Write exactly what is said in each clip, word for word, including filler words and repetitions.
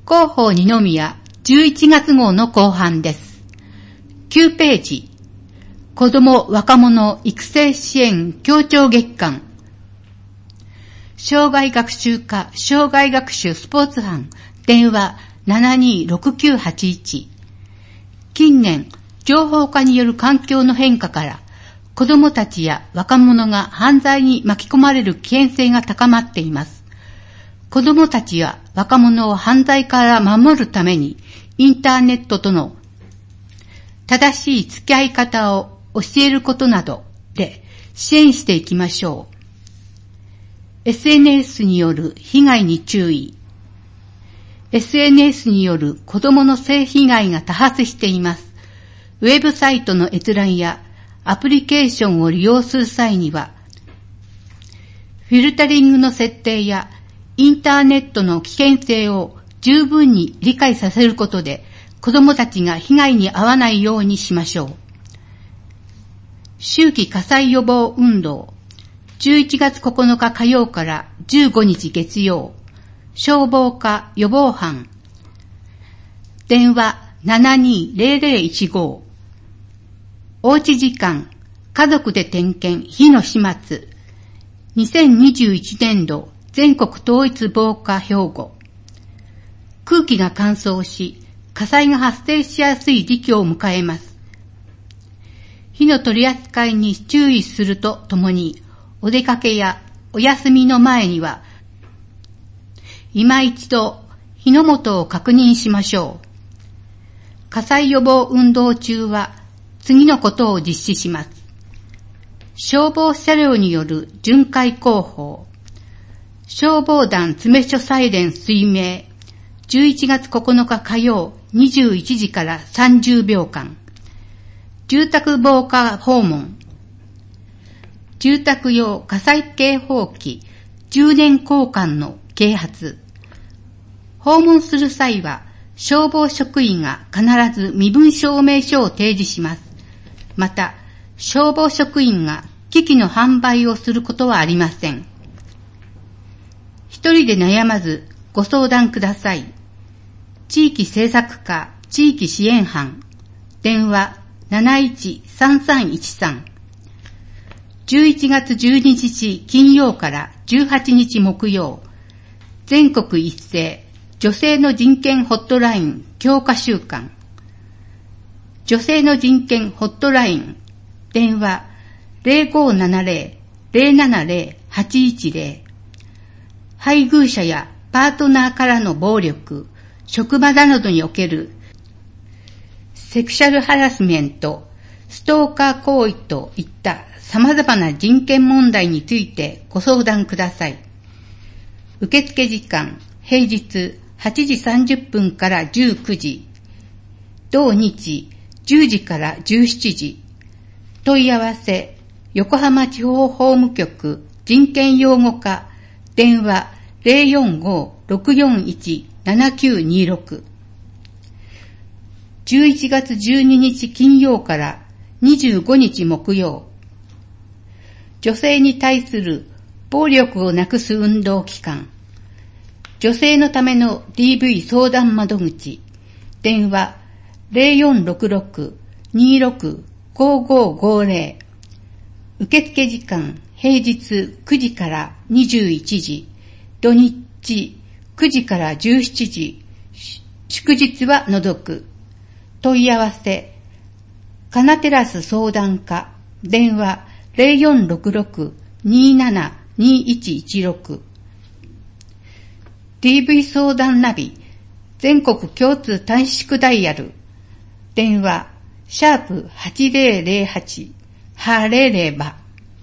広報二宮じゅういちがつ号の後半です。きゅうページ、子ども若者育成支援協調月間。障害学習課障害学習スポーツ班電話 ななにーろくきゅうはちいち。近年、情報化による環境の変化から子どもたちや若者が犯罪に巻き込まれる危険性が高まっています。子どもたちや若者を犯罪から守るためにインターネットとの正しい付き合い方を教えることなどで支援していきましょう。エスエヌエス による被害に注意。エスエヌエス による子どもの性被害が多発しています。ウェブサイトの閲覧やアプリケーションを利用する際には、フィルタリングの設定やインターネットの危険性を十分に理解させることで、子どもたちが被害に遭わないようにしましょう。秋季火災予防運動、じゅういちがつここのか火曜からじゅうごにち月曜、消防課予防班、電話 ななにーぜろぜろいちご。おうち時間、家族で点検火の始末、にせんにじゅういちねんど全国統一防火標語。空気が乾燥し、火災が発生しやすい時期を迎えます。火の取り扱いに注意するとともに、お出かけやお休みの前には、今一度火の元を確認しましょう。火災予防運動中は次のことを実施します。消防車両による巡回広報。消防団詰所サイレン水明。じゅういちがつここのか火曜にじゅういちじからさんじゅうびょうかん。住宅防火訪問。住宅用火災警報器じゅうねん交換の啓発。訪問する際は消防職員が必ず身分証明書を提示します。また、消防職員が機器の販売をすることはありません。一人で悩まずご相談ください。地域政策課地域支援班電話 なないちさんさんいちさん。じゅういちがつじゅうににち金曜からじゅうはちにち木曜、全国一斉女性の人権ホットライン強化週間。女性の人権ホットライン電話 ぜろごーななぜろ ぜろななぜろ はちいちぜろ。配偶者やパートナーからの暴力、職場などにおけるセクシャルハラスメント、ストーカー行為といった様々な人権問題についてご相談ください。受付時間、平日はちじさんじゅっぷんからじゅうくじ、同日じゅうじからじゅうしちじ。問い合わせ、横浜地方法務局人権擁護課電話 ぜろよんごーろくよんいちななきゅうにろく。じゅういちがつじゅうににち金曜からにじゅうごにち木曜。女性に対する暴力をなくす運動期間。女性のための ディーブイ 相談窓口。電話 ぜろよんろくろくにろくごーごーごーぜろ。受付時間、平日くじからにじゅういちじ。土日くじからじゅうしちじ。祝日は除く。問い合わせ、カナテラス相談課。電話 ぜろよんろくろくにななにいちいちろく。ディーブイ 相談ナビ、全国共通短縮ダイヤル。電話、シャープはちぜろぜろはち、晴れれば。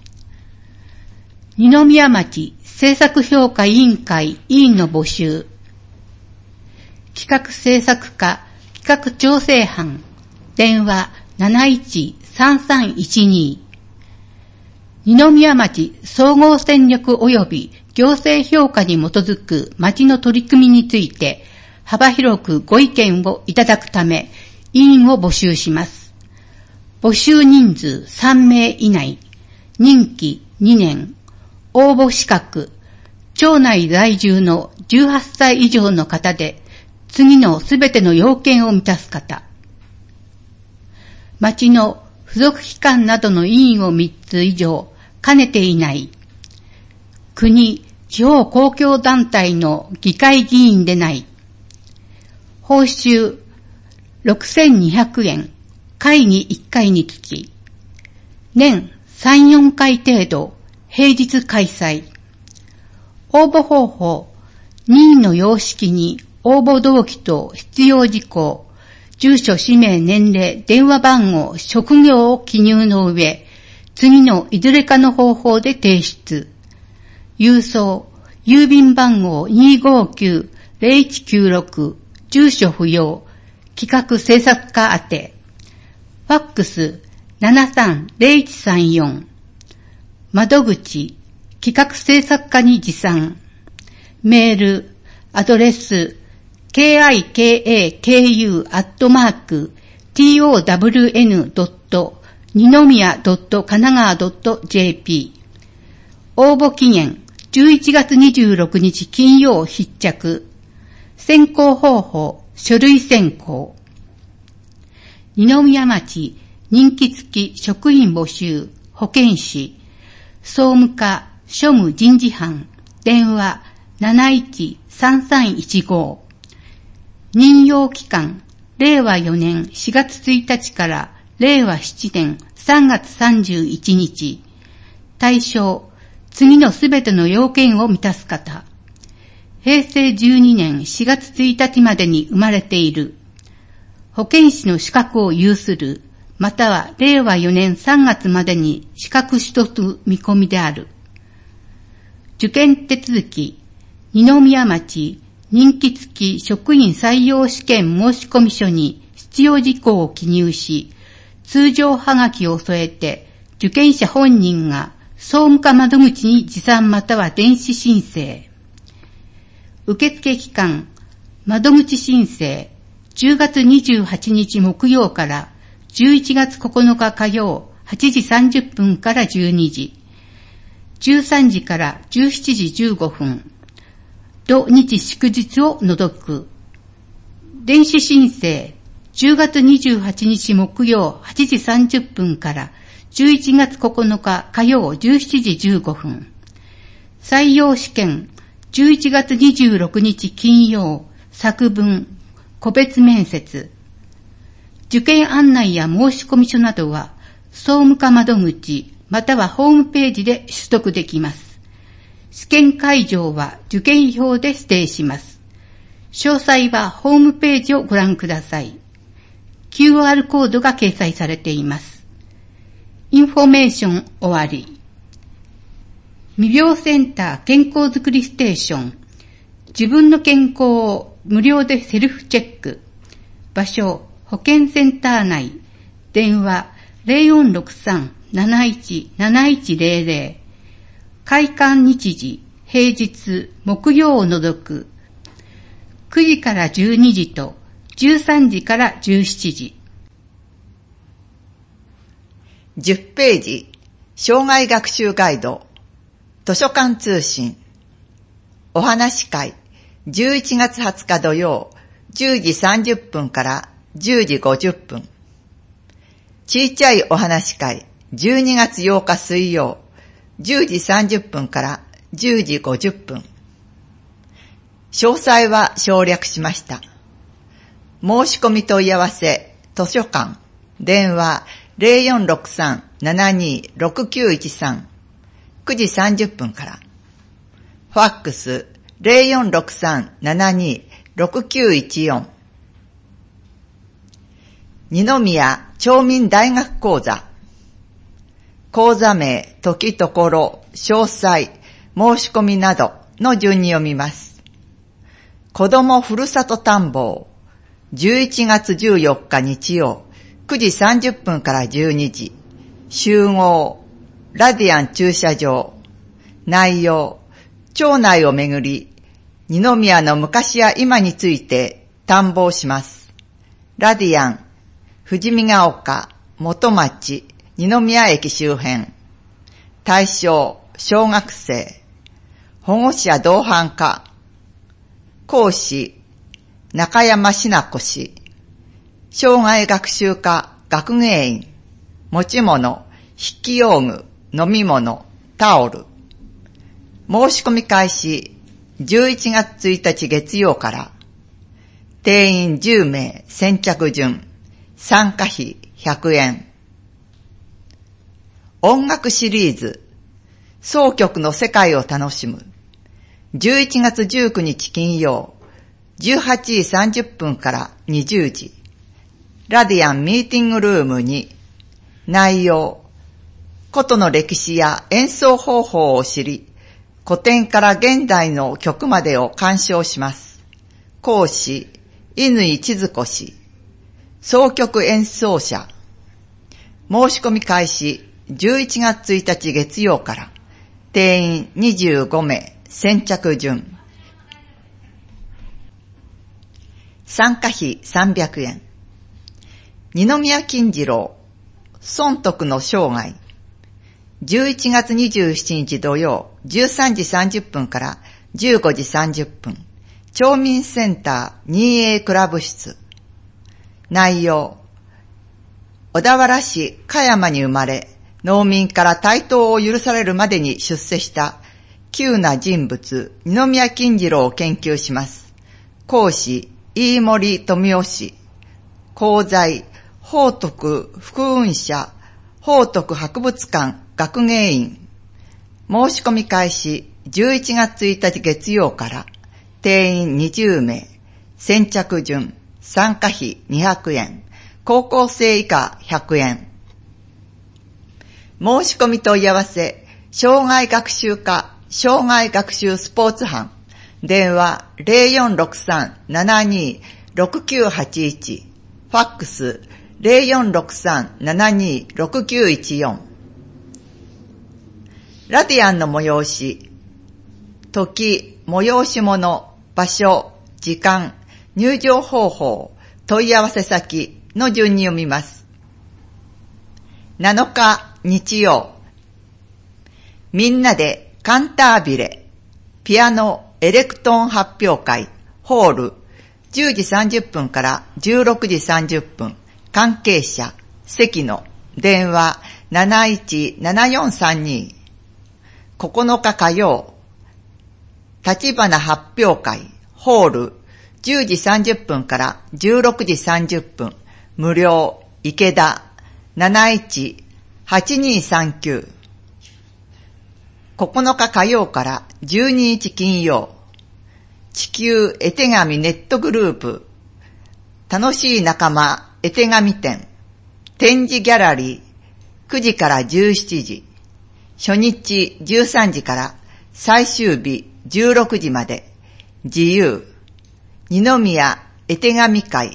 二宮町政策評価委員会委員の募集。企画政策課企画調整班。電話 なないちさんさんいちに。二宮町総合戦略及び行政評価に基づく町の取り組みについて幅広くご意見をいただくため委員を募集します。募集人数さんめい以内、任期にねん、応募資格、町内在住のじゅうはっさい以上の方で次のすべての要件を満たす方。町の付属機関などの委員をみっつ以上兼ねていない。国、地方公共団体の議会議員でない。報酬ろくせんにひゃくえん、会にいっかいにつき。年さん、よんかい程度、平日開催。応募方法、任意の様式に応募動機と必要事項、住所、氏名、年齢、電話番号、職業を記入の上、次のいずれかの方法で提出。郵送、郵便番号 にーごーきゅう ゼロいちきゅうろく、住所不要、企画制作課宛て。ファックスななさんゼロいちさんよん。窓口、企画制作課に持参。メール、アドレス、キカク アットマーク、トワン ドット、にのみや ドット 神奈川 ドット ジェーピー。応募期限、じゅういちがつにじゅうろくにち金曜必着。選考方法、書類選考。二宮町、任期付き職員募集、保健師、総務課、庶務人事班、電話なないちさんさんいちご。任用期間、れいわよねんしがつついたちかられいわしちねんさんがつさんじゅういちにち。対象、次のすべての要件を満たす方。へいせいじゅうにねんしがつついたちまでに生まれている。保健師の資格を有する、またはれいわよねんさんがつまでに資格取得見込みである。受験手続き、二宮町、任期付き職員採用試験申込書に必要事項を記入し、通常はがきを添えて、受験者本人が総務課窓口に持参または電子申請。受付期間、窓口申請、じゅうがつにじゅうはちにち木曜からじゅういちがつここのか火曜はちじさんじゅっぷんからじゅうにじ、じゅうさんじからじゅうしちじじゅうごふん、土日祝日を除く。電子申請、じゅうがつにじゅうはちにち木曜はちじさんじゅっぷんからじゅういちがつここのか火曜じゅうしちじじゅうごふん。採用試験、じゅういちがつにじゅうろくにち金曜、作文、個別面接。受験案内や申込書などは、総務課窓口、またはホームページで取得できます。試験会場は受験票で指定します。詳細はホームページをご覧ください。キューアール コードが掲載されています。インフォメーション終わり。未病センター健康づくりステーション。自分の健康を無料でセルフチェック。場所、保健センター内。電話、ゼロよんろくさん なないち なないちゼロゼロ。開館日時、平日、木曜を除く。くじからじゅうにじとじゅうさんじからじゅうしちじ。 じゅっページ、生涯学習ガイド、図書館通信、お話会、じゅういちがつはつか土曜、じゅうじさんじゅっぷんからじゅうじごじゅっぷん。ちいちゃいお話会、じゅうにがつようか水曜、じゅうじさんじゅっぷんからじゅうじごじゅっぷん。詳細は省略しました。申し込み問い合わせ、図書館、電話ゼロよんろくさん ななにろくきゅういちさん、くじさんじゅっぷんから。ファックスゼロよんろくさん ななにろくきゅういちよん。二宮町民大学講座。講座名、時ところ、詳細、申し込みなどの順に読みます。子どもふるさと探訪、じゅういちがつじゅうよっか日曜、くじさんじゅっぷんからじゅうにじ、集合、ラディアン駐車場、内容、町内をめぐり、二宮の昔や今について探訪します。ラディアン、富士見ヶ丘、元町、二宮駅周辺。対象、小学生。保護者同伴化。講師、 中山しなこ氏。障害学習科学芸員。持ち物、筆記用具、飲み物、タオル。申し込み開始じゅういちがつついたち月曜から。定員じゅうめい先着順。参加費ひゃくえん。音楽シリーズ、総曲の世界を楽しむ。じゅういちがつじゅうくにち金曜、じゅうはちじさんじゅっぷんからにじゅうじ。ラディアンミーティングルームに。内容、琴の歴史や演奏方法を知り、古典から現代の曲までを鑑賞します。講師、乾千鶴子氏。総曲演奏者。申し込み開始じゅういちがつついたち月曜から。定員にじゅうごめい先着順。参加費さんびゃくえん。二宮金次郎、尊徳の生涯。じゅういちがつにじゅうしちにち土曜、じゅうさんじさんじゅっぷんからじゅうごじさんじゅっぷん。町民センター ツーエー クラブ室。内容、小田原市香山に生まれ、農民から台頭を許されるまでに出世した急な人物、二宮金次郎を研究します。講師、飯森富夫氏。講座、宝徳副運社、宝徳博物館学芸員。申し込み開始じゅういちがつついたち月曜から。定員にじゅうめい先着順。参加費にひゃくえん。高校生以下ひゃくえん。申し込み問い合わせ、障害学習課障害学習スポーツ班。電話 ゼロよんろくさん ななにろくきゅうはちいち。ファックス ゼロよんろくさん ななにろくきゅういちよん。ラディアンの催し、時、催し物、場所、時間、入場方法、問い合わせ先の順に読みます。なのか日曜、みんなでカンタービレ、ピアノエレクトーン発表会、ホール、じゅうじさんじゅっぷんからじゅうろくじさんじゅっぷん、関係者、関野、電話 なないちななよんさんに。ここのか火曜、立花発表会、ホール、じゅうじさんじゅっぷんからじゅうろくじさんじゅっぷん、無料、池田、なないちはちにさんきゅう。ここのか火曜からじゅうににち金曜、地球絵手紙ネットグループ、楽しい仲間絵手紙展、展示ギャラリー、くじからじゅうしちじ、初日じゅうさんじから最終日じゅうろくじまで、自由、二宮絵手紙会、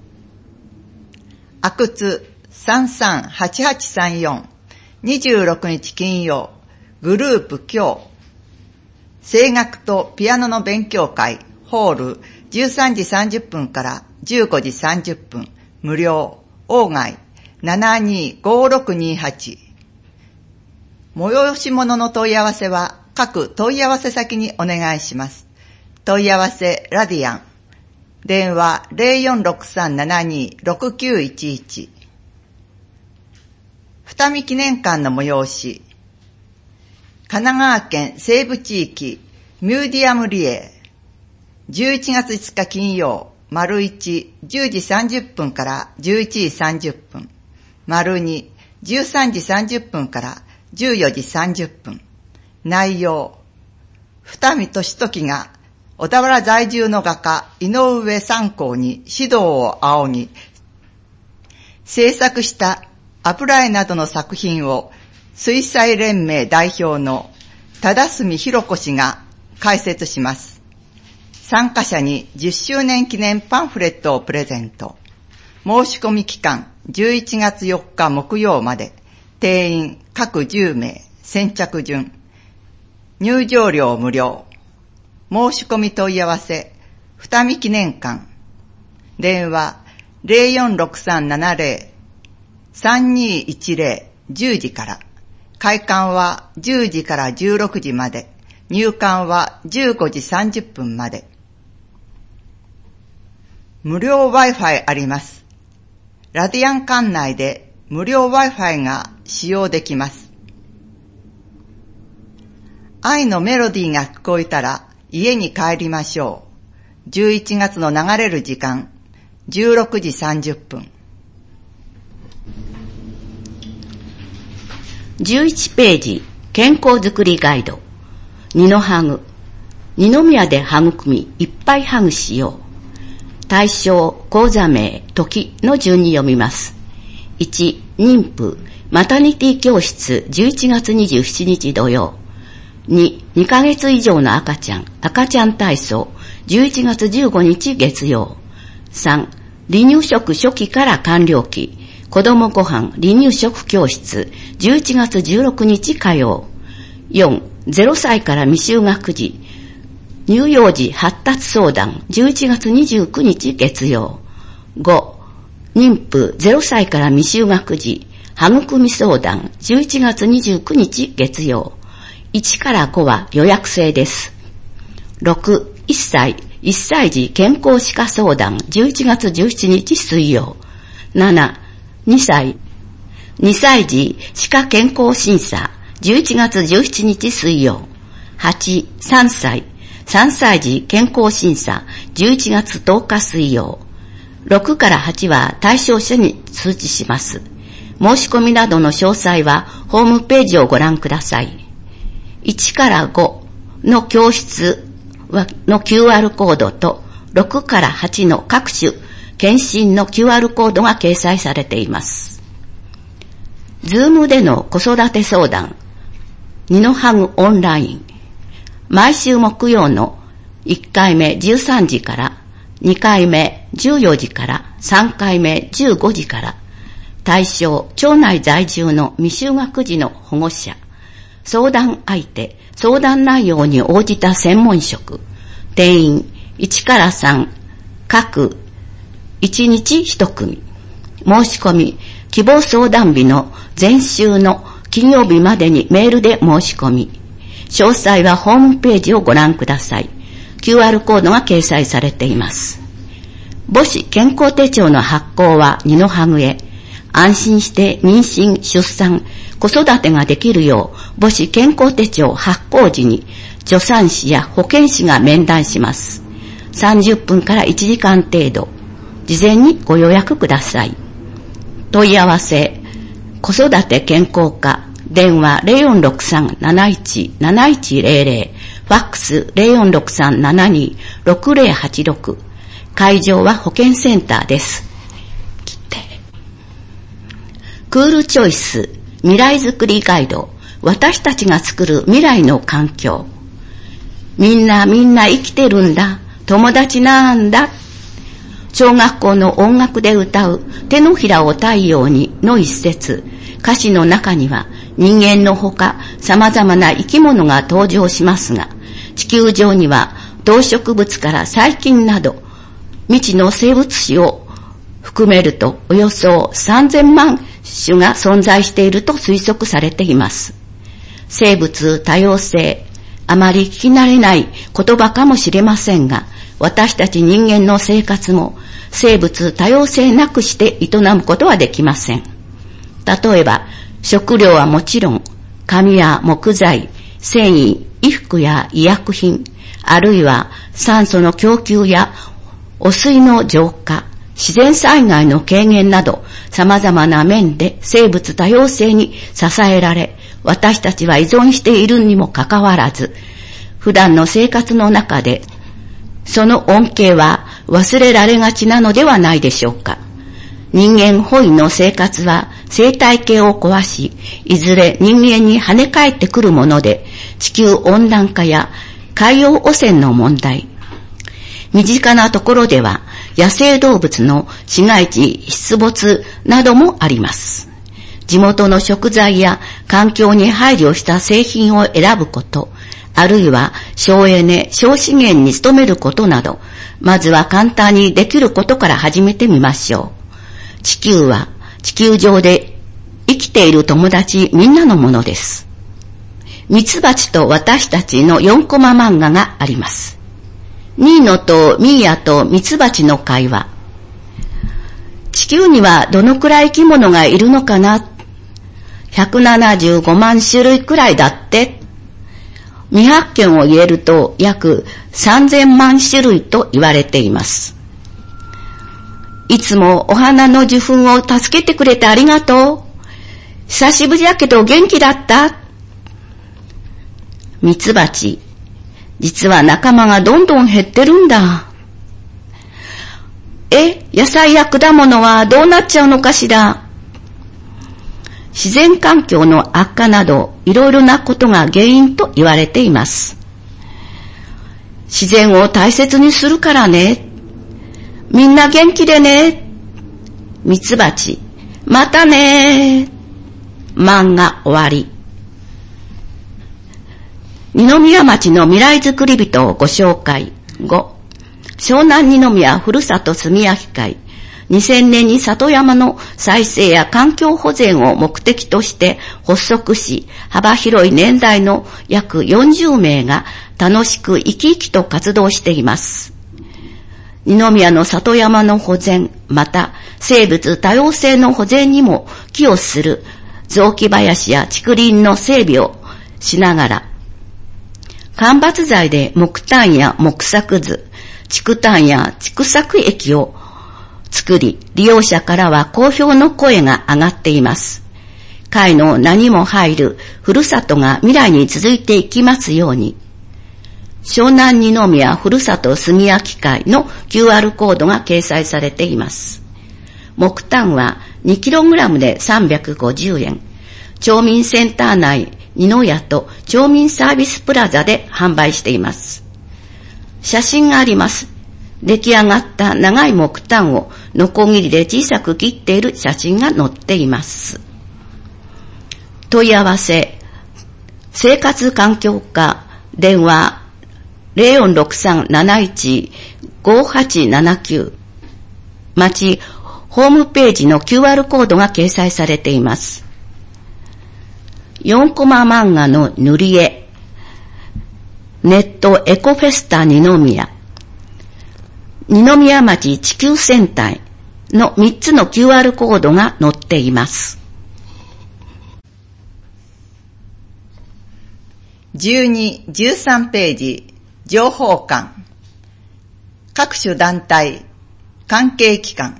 阿久津さんさんはちはちさんよん、にじゅうろくにち金曜、グループ今日、声楽とピアノの勉強会、ホール、じゅうさんじさんじゅっぷんからじゅうごじさんじゅっぷん、無料、鴎外、ななにごろくにはち。催し物の問い合わせは各問い合わせ先にお願いします。問い合わせラディアン。電話 ゼロよんろくさん ななにろくきゅういちいち。二見記念館の催し。神奈川県西部地域ミューディアムリエ。じゅういちがついつか金曜、丸いち、じゅうじさんじゅっぷんからじゅういちじさんじゅっぷん。丸に、じゅうさんじさんじゅっぷんからじゅうよじさんじゅっぷん。内容、二見俊時が小田原在住の画家井上三光に指導を仰ぎ、制作した油絵などの作品を水彩連盟代表の忠住博子氏が解説します。参加者にじゅっしゅうねん記念パンフレットをプレゼント。申し込み期間じゅういちがつよっか木曜まで。定員各じゅうめい、先着順。入場料無料。申し込み問い合わせ、二見記念館。電話 ゼロよんろくさん ななゼロ さんにいちゼロ じゅうじから。開館はじゅうじからじゅうろくじまで。入館はじゅうごじさんじゅっぷんまで。 無料 Wi-Fi あります。ラディアン館内で無料 Wi-Fi が使用できます。愛のメロディーが聞こえたら家に帰りましょう。じゅういちがつの流れる時間、じゅうろくじさんじゅっぷん。 じゅういちページ、健康づくりガイド。二のハグ。二宮で育み、いっぱいハグしよう。対象、講座名、時の順に読みます。いち、妊婦、マタニティ教室、じゅういちがつにじゅうしちにち土曜。に、にかげつ以上の赤ちゃん、赤ちゃん体操、じゅういちがつじゅうごにち月曜。さん、離乳食初期から完了期、子供ご飯離乳食教室、じゅういちがつじゅうろくにち火曜。よん、ゼロさいから未就学児、乳幼児発達相談、じゅういちがつにじゅうくにち月曜。ご、妊婦ゼロさいから未就学児、育み相談、じゅういちがつにじゅうくにち月曜。いちからごは予約制です。ろく、いっさい、いっさい児健康歯科相談、じゅういちがつじゅうしちにち水曜。なな、にさい、にさい児歯科健康審査、じゅういちがつじゅうしちにち水曜。はち、さんさい、さんさい児健康審査、じゅういちがつとおか水曜。ろくからはちは対象者に通知します。申し込みなどの詳細はホームページをご覧ください。いちからごの教室の キューアール コードとろくからはちの各種検診の キューアール コードが掲載されています。ズームでの子育て相談、ニノハグオンライン。毎週木曜のいっかいめじゅうさんじから、にかいめじゅうよじから、さんかいめじゅうごじから、対象、町内在住の未就学児の保護者、相談相手、相談内容に応じた専門職、定員いちからさん、各いちにちいち組。申し込み、希望相談日の前週の金曜日までにメールで申し込み、詳細はホームページをご覧ください。キューアール コードが掲載されています。母子健康手帳の発行は二のハグへ、安心して妊娠、出産、子育てができるよう、母子健康手帳発行時に、助産師や保健師が面談します。さんじゅっぷんからいちじかん程度。事前にご予約ください。問い合わせ、子育て健康課、電話 ゼロよんろくさん なないち なないちゼロゼロ、ファックス ゼロよんろくさん ななに ろくゼロはちろく、会場は保健センターです。切って。クールチョイス、未来づくりガイド、私たちが作る未来の環境。みんなみんな生きてるんだ、友達なんだ。小学校の音楽で歌う手のひらを太陽にの一節、歌詞の中には人間のほか様々な生き物が登場しますが、地球上には動植物から細菌など未知の生物種を含めるとおよそさんぜんまんしゅが存在していると推測されています。生物多様性、あまり聞き慣れない言葉かもしれませんが、私たち人間の生活も生物多様性なくして営むことはできません。例えば、食料はもちろん、紙や木材、繊維、衣服や医薬品、あるいは酸素の供給や汚水の浄化、自然災害の軽減など、様々な面で生物多様性に支えられ、私たちは依存しているにもかかわらず、普段の生活の中で、その恩恵は忘れられがちなのではないでしょうか。人間本位の生活は生態系を壊し、いずれ人間に跳ね返ってくるもので、地球温暖化や海洋汚染の問題、身近なところでは野生動物の市街地出没などもあります。地元の食材や環境に配慮した製品を選ぶこと、あるいは省エネ、省資源に努めることなど、まずは簡単にできることから始めてみましょう。地球は地球上で生きている友達みんなのものです。ミツバチと私たちのよんコマ漫画があります。ニーノとミーヤとミツバチの会話。 球にはどのくらい生き物がいるのかな？ひゃくななじゅうごまん種類くらいだって。未発見を入れると約さんぜんまん種類と言われています。いつもお花の受粉を助けてくれてありがとう。久しぶりだけど元気だった？ミツバチ、実は仲間がどんどん減ってるんだ。え、野菜や果物はどうなっちゃうのかしら。自然環境の悪化などいろいろなことが原因と言われています。自然を大切にするからね。みんな元気でね。ミツバチ、またね。漫画終わり。二宮町の未来づくり人をご紹介。ご、湘南二宮ふるさと住み焼き会。にせんねんに里山の再生や環境保全を目的として発足し、幅広い年代の約よんじゅうめいが楽しく生き生きと活動しています。二宮の里山の保全、また生物多様性の保全にも寄与する雑木林や竹林の整備をしながら、間伐材で木炭や木作図、竹炭や竹作液を作り、利用者からは好評の声が上がっています。会の何も入るふるさとが未来に続いていきますように。湘南二宮ふるさと住焼会の キューアール コードが掲載されています。木炭は にキログラム でさんびゃくごじゅうえん。町民センター内二の屋と町民サービスプラザで販売しています。写真があります。出来上がった長い木炭をノコギリで小さく切っている写真が載っています。問い合わせ、生活環境課、電話 ゼロよんろくさんなないちごはちななきゅう、町ホームページの キューアール コードが掲載されています。よんコマ漫画の塗り絵、ネットエコフェスタ二宮、二宮町地球戦隊のみっつの キューアール コードが載っています。 じゅうに、じゅうさんページ、情報館。各種団体、関係機関。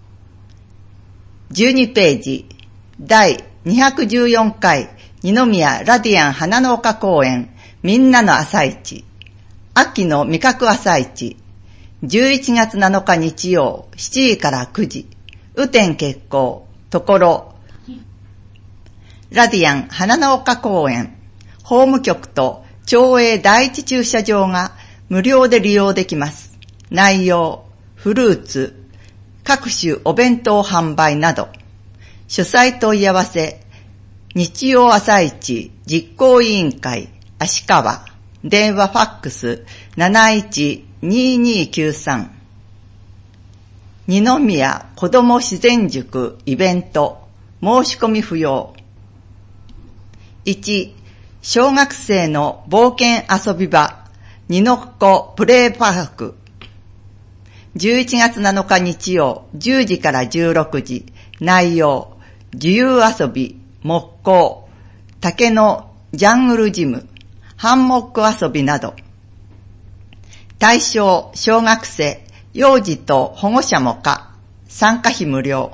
じゅうにページ、だいにひゃくじゅうよんかい二宮ラディアン花農家公園みんなの朝市。秋の味覚朝市。じゅういちがつなのか日曜しちじからくじ。雨天決行。ところ。ラディアン花農家公園。法務局と町営第一駐車場が無料で利用できます。内容、フルーツ、各種お弁当販売など。主催問い合わせ、日曜朝市実行委員会、足利。電話ファックス なないちにーにーきゅうさん。二宮子ども自然塾イベント申し込み不要。いち、小学生の冒険遊び場二の子プレイパーク。じゅういちがつなのか日曜じゅうじからじゅうろくじ。内容、自由遊び、木工、竹のジャングルジム、ハンモック遊びなど。対象、小学生、幼児と保護者も可。参加費無料。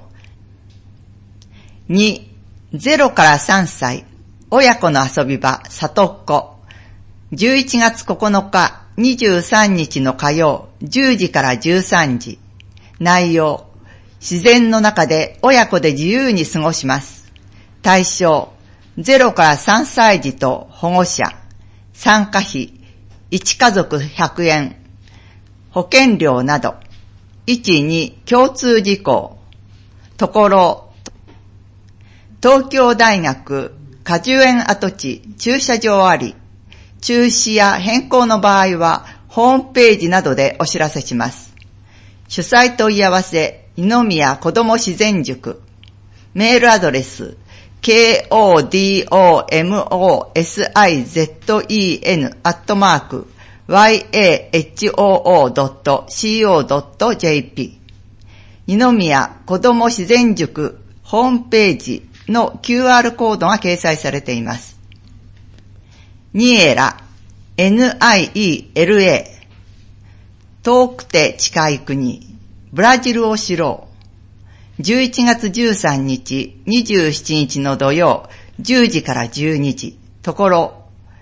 に、ゼロからさんさい、親子の遊び場、里っ子。じゅういちがつここのか、にじゅうさんにちの火曜、じゅうじからじゅうさんじ。内容、自然の中で親子で自由に過ごします。対象、ゼロからさんさい児と保護者。参加費、いちかぞくひゃくえん。保険料など。いち、に、共通事項。ところ、東京大学果樹園跡地駐車場あり。中止や変更の場合はホームページなどでお知らせします。主催問い合わせ、二宮子ども自然塾。メールアドレス、ケーオーディーオーエムオーエスアイゼットイーエヌ アットマーク、ワイエーエイチオーオードットシーオードットジェーピー。 二宮子ども自然塾ホームページの キューアール コードが掲載されています。ニエラ、エヌアイイーエルエー、遠くて近い国、ブラジルを知ろう。じゅういちがつじゅうさんにち、にじゅうしちにちの土曜、じゅうじからじゅうにじ、ところ、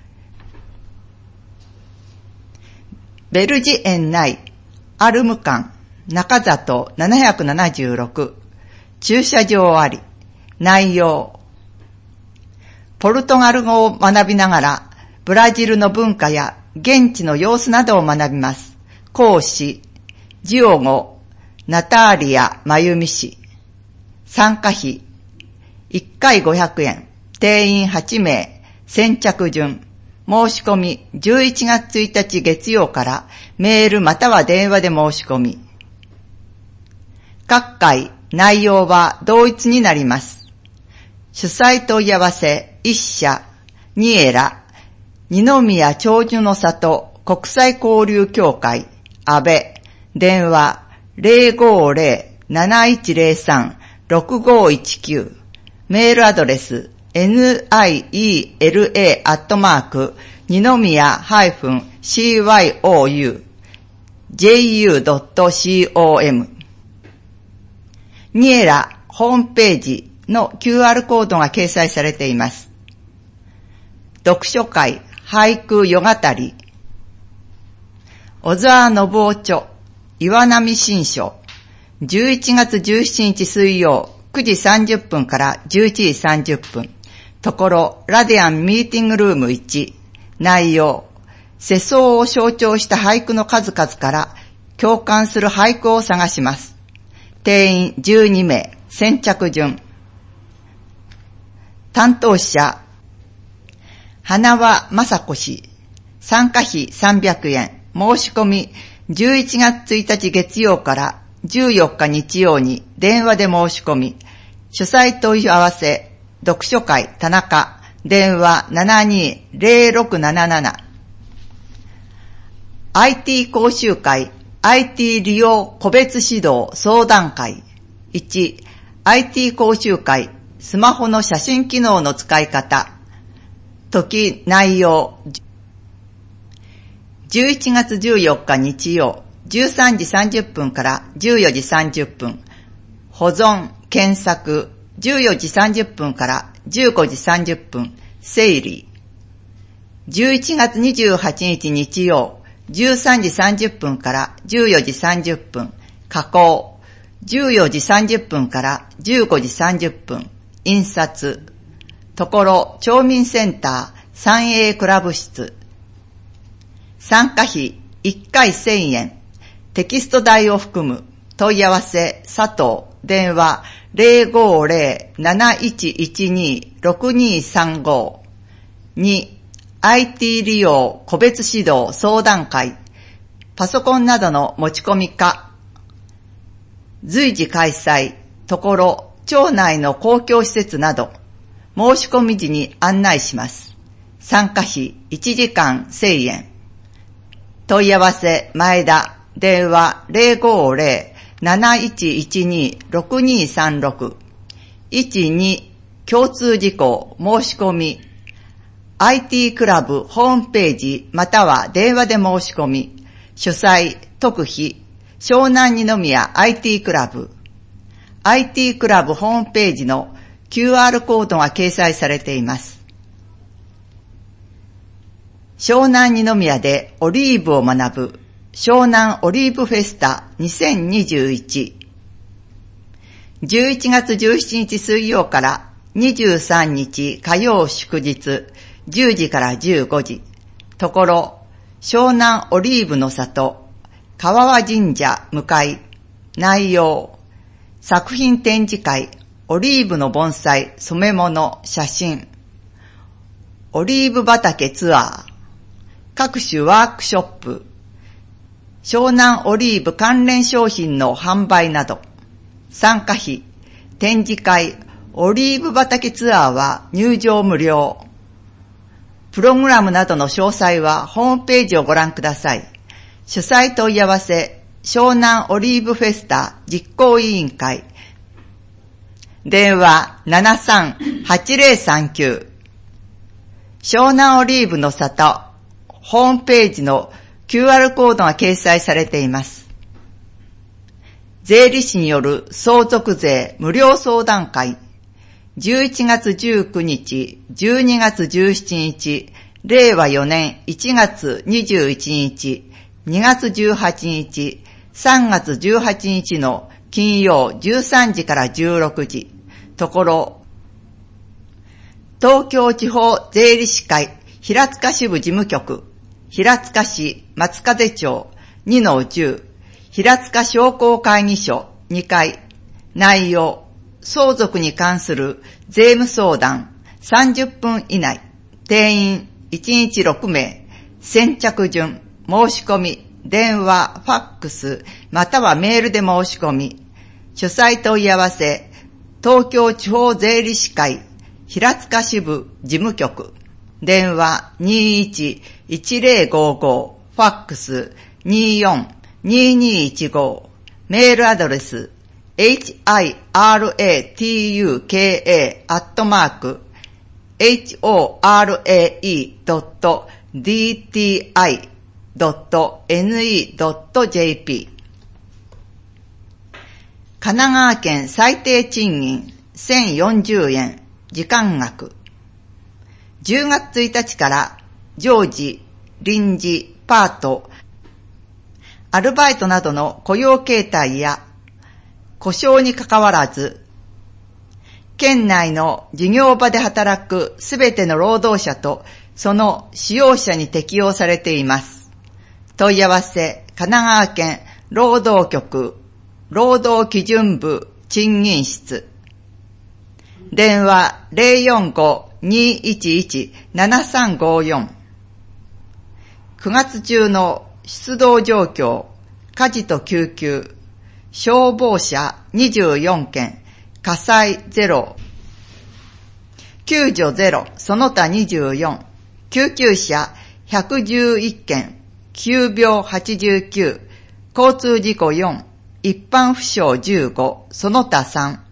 ベルジ園内、アルム館、中里ななひゃくななじゅうろく、駐車場あり、内容。ポルトガル語を学びながら、ブラジルの文化や現地の様子などを学びます。講師、ジオゴ、ナターリア・マユミ氏。参加費、いっかいごひゃくえん、定員はちめい、先着順。申し込み、じゅういちがつついたち月曜からメールまたは電話で申し込み。各回、内容は同一になります。主催問い合わせ、一社、ニエラ、二宮長寿の里国際交流協会、安倍、電話 ゼロごゼロ ななひゃくさんさん ろくごいちきゅう、メールアドレス、ニエラ アットマーク、二宮 シーワイオーユー、ジェイユードットコム。ニエラホームページの キューアール コードが掲載されています。読書会、俳句夜語り、小沢信夫著、岩波新書、じゅういちがつじゅうしちにち水曜、くじさんじゅっぷんからじゅういちじさんじゅっぷん、ところ、ラディアンミーティングルームいち、内容、世相を象徴した俳句の数々から共感する俳句を探します。定員じゅうにめい、先着順。担当者、花輪雅子氏。参加費さんびゃくえん。申し込み、じゅういちがつついたち月曜からじゅうよっか日曜に電話で申し込み。主催問い合わせ、読書会田中、電話 ななにーゼロろくなななな。アイティー 講習会、アイティー 利用個別指導相談会。いち、アイティー 講習会、スマホの写真機能の使い方。時、内容。じゅういちがつじゅうよっか日曜、じゅうさんじさんじゅっぷんからじゅうよじさんじゅっぷん。保存、検索、じゅうよじさんじゅっぷんからじゅうごじさんじゅっぷん。整理。じゅういちがつにじゅうはちにち日曜、じゅうさんじさんじゅっぷんからじゅうよじさんじゅっぷん。加工。じゅうよじさんじゅっぷんからじゅうごじさんじゅっぷん。印刷。ところ、町民センター、三栄クラブ室。参加費いっかいせんえん。テキスト代を含む。問い合わせ、佐藤。電話、ゼロごゼロ なないちいちに ろくにさんご。に、アイティー 利用個別指導相談会。パソコンなどの持ち込みか。随時開催。ところ、町内の公共施設など。申し込み時に案内します。参加費いちじかんせんえん。問い合わせ、前田。電話、ゼロごゼロ なないちいちに ろくにさんろく。いちに、共通事項、申し込み。アイティー クラブホームページまたは電話で申し込み。主催、特費、湘南二宮 アイティー クラブ。アイティー クラブホームページの キューアール コードが掲載されています。湘南二宮でオリーブを学ぶ湘南オリーブフェスタにせんにじゅういち。じゅういちがつじゅうしちにち水曜からにじゅうさんにち火曜祝日じゅうじからじゅうごじ。ところ、湘南オリーブの里、川和神社向かい。内容、作品展示会、オリーブの盆栽、染め物、写真。オリーブ畑ツアー、各種ワークショップ、湘南オリーブ関連商品の販売など。参加費、展示会、オリーブ畑ツアーは入場無料。プログラムなどの詳細はホームページをご覧ください。主催問い合わせ、 湘南オリーブフェスタ実行委員会。電話 ななさんはちゼロさんきゅう。湘南オリーブの里ホームページの キューアール コードが掲載されています。税理士による相続税無料相談会。じゅういちがつじゅうくにち、じゅうにがつじゅうしちにち、れいわよねんいちがつにじゅういちにち、にがつじゅうはちにち、さんがつじゅうはちにちの金曜じゅうさんじからじゅうろくじ、ところ、東京地方税理士会平塚支部事務局、平塚市松風町 にのじゅう、平塚商工会議所にかい、内容、相続に関する税務相談さんじゅっぷん以内、定員いちにちろくめい、先着順、申し込み、電話、ファックス、またはメールで申し込み、主催問い合わせ、東京地方税理士会平塚支部事務局、電話 にいちいちゼロごご、ファックス にじゅうよん ににいちご、メールアドレス エイチアイアールエーティーユーケーエー アットマーク エイチオーアールエーイードットディーティーアイドットエヌイードットジェーピー。 神奈川県最低賃金せんよんじゅうえん時間額。じゅうがつついたちから常時、臨時、パート、アルバイトなどの雇用形態や故障にかかわらず、県内の事業場で働くすべての労働者とその使用者に適用されています。問い合わせ、神奈川県労働局労働基準部賃金室。電話 ゼロよんご にいちいち ななさんごよん。くがつ中の出動状況、火事と救急、消防車にじゅうよんけん、火災ゼロ、救助ゼロ、その他にじゅうよん、救急車ひゃくじゅういっけん、急病はちじゅうきゅう、交通事故よん、一般負傷じゅうご、その他さん。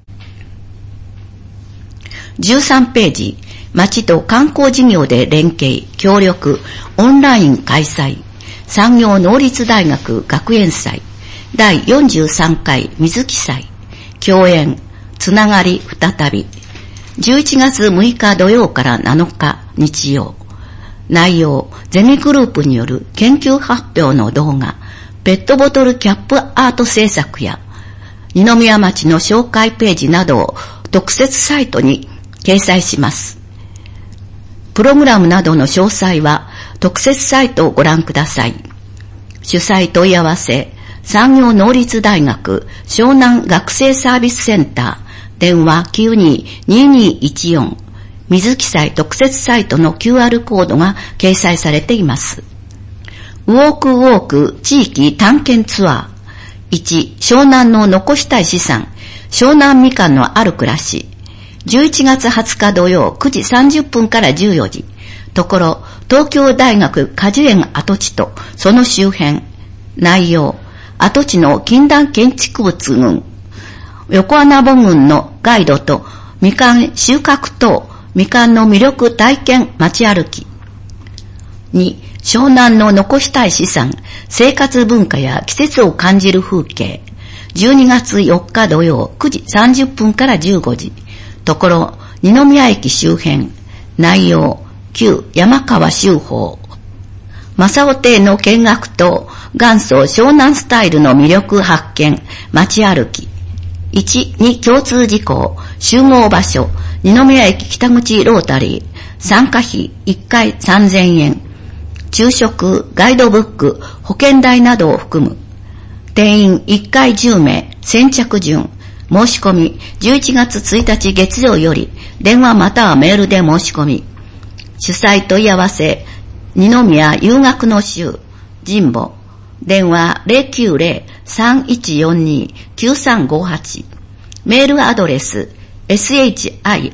じゅうさんページ、町と観光事業で連携、協力、オンライン開催、産業農立大学学園祭、だいよんじゅうさんかい水木祭、共演、つながり再び、じゅういちがつむいか土曜からなのか日曜。内容、ゼミグループによる研究発表の動画、ペットボトルキャップアート制作や、二宮町の紹介ページなどを特設サイトに掲載します。プログラムなどの詳細は特設サイトをご覧ください。主催問い合わせ、産業農立大学湘南学生サービスセンター、電話 きゅうにににいちよん、水木祭特設サイトの キューアール コードが掲載されています。ウォークウォーク地域探検ツアー。いち、湘南の残したい資産、湘南みかんのある暮らし。じゅういちがつはつか土曜くじさんじゅっぷんからじゅうよじ。ところ、東京大学果樹園跡地とその周辺。内容、跡地の近代建築物群、横穴母群のガイドとみかん収穫等、みかんの魅力体験街歩き。に、湘南の残したい資産、生活文化や季節を感じる風景。じゅうにがつよっか土曜くじさんじゅっぷんからじゅうごじ。ところ、二宮駅周辺。内容、旧山川修法。正雄邸の見学と元祖湘南スタイルの魅力発見、街歩き。いち、に共通事項、集合場所、二宮駅北口ロータリー。参加費いっかいさんぜんえん。昼食、ガイドブック、保険代などを含む。定員いっかいじゅうめい、先着順。申し込みじゅういちがつついたち月曜より電話またはメールで申し込み。主催問い合わせ、二宮遊学の週、神保。電話 ゼロきゅうゼロ さんいちよんに きゅうさんごはち。メールアドレス、ショカゼ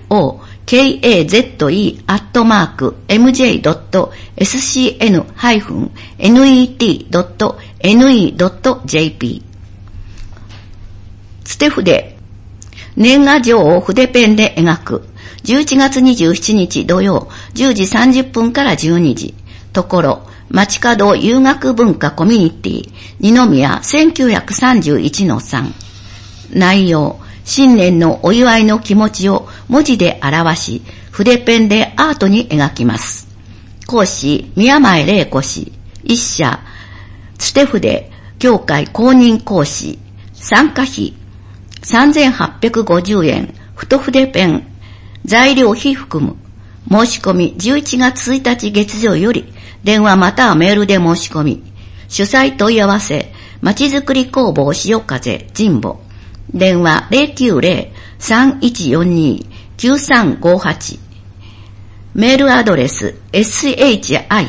アットマーク エムジェードットエスシーエヌネットドットエヌイードットジェーピー。つて筆。年賀状を筆ペンで描く。じゅういちがつにじゅうしちにち土曜、じゅうじさんじゅっぷんからじゅうにじ。ところ、街角遊学文化コミュニティ、二宮せんきゅうひゃくさんじゅういちのさん。内容、新年のお祝いの気持ちを文字で表し、筆ペンでアートに描きます。講師、宮前玲子氏。一社、つて筆、協会公認講師。参加費、さんぜんはっぴゃくごじゅうえん、太筆ペン。材料費含む。申し込みじゅういちがつついたち月曜より、電話またはメールで申し込み。主催問い合わせ、まちづくり工房潮風、神保。電話 ゼロきゅうゼロ さんいちよんに きゅうさんごはち。メールアドレス ショカゼ ア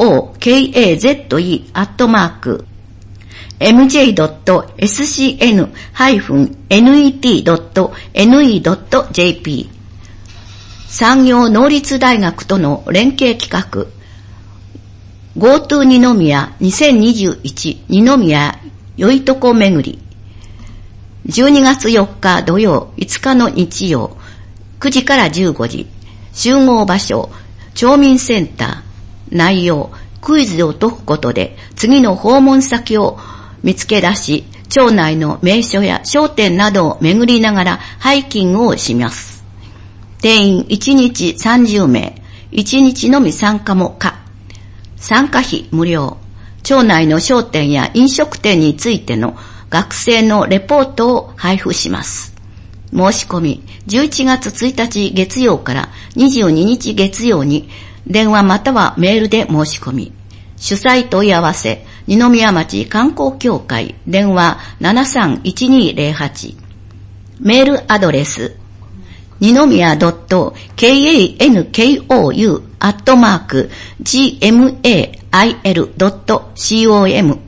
ットマーク エムジェードットエスシーエヌ ハイフン エヌイーティー ドット エヌイー ドット ジェーピー。産業農立大学との連携企画 GoTo 二宮にせんにじゅういち二宮よいとこ巡り。じゅうにがつよっか土曜、いつかの日曜、くじからじゅうごじ。集合場所、町民センター。内容、クイズを解くことで次の訪問先を見つけ出し、町内の名所や商店などを巡りながらハイキングをします。定員いちにちさんじゅうめい、いちにちのみ参加も可。参加費無料。町内の商店や飲食店についての学生のレポートを配布します。申し込み、じゅういちがつついたち月曜からにじゅうににち月曜に電話またはメールで申し込み。主催問い合わせ、二宮町観光協会、電話 ななさんいちにゼロはち。メールアドレス、二宮 .kankou アットマーク gmail.com。